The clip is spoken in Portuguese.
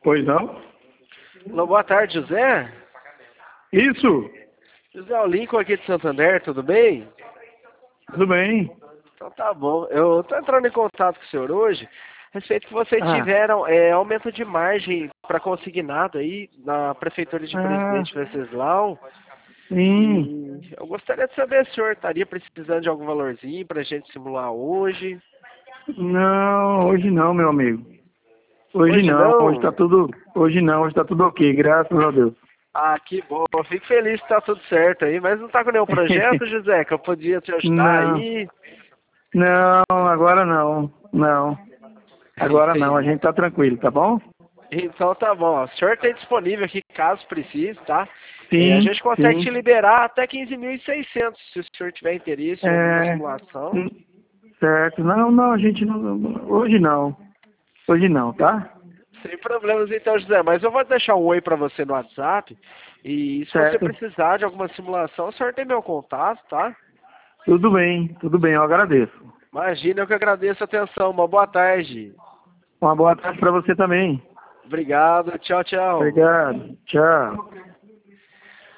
Pois não? Alô, boa tarde, José. Isso, José, o Lincoln aqui de Santander, tudo bem? tudo bem. Então tá bom. Eu tô entrando em contato com o senhor hoje, a respeito que vocês Ah, tiveram aumento de margem para consignado aí na Prefeitura de ah, Presidente Venceslau. sim. E eu gostaria de saber se o senhor estaria precisando de algum valorzinho para a gente simular hoje. Não, hoje não, meu amigo. Hoje Hoje não, hoje não? tá tudo, hoje não, hoje tá tudo ok, graças a Deus. Ah, que bom. Eu fico feliz que tá tudo certo aí, mas não tá com nenhum projeto, José, que eu podia te ajudar Não, aí. não, agora não, não. Agora não, a Entendi. gente tá tranquilo, tá bom? Então tá bom. O senhor tem disponível aqui caso precise, tá? A Sim, gente consegue te sim. liberar até 15.600 se o senhor tiver interesse em alguma É, simulação. hum, certo. Não, não, a gente não, hoje não. Hoje não, tá? Sem problemas então, José. Mas eu vou deixar um oi pra você no WhatsApp. E se você Certo. precisar de alguma simulação, o senhor tem meu contato, tá? Tudo bem, eu agradeço. Imagina, eu que agradeço a atenção. Uma boa tarde. Uma boa tarde para você também. Obrigado. Tchau, tchau. Obrigado. Tchau.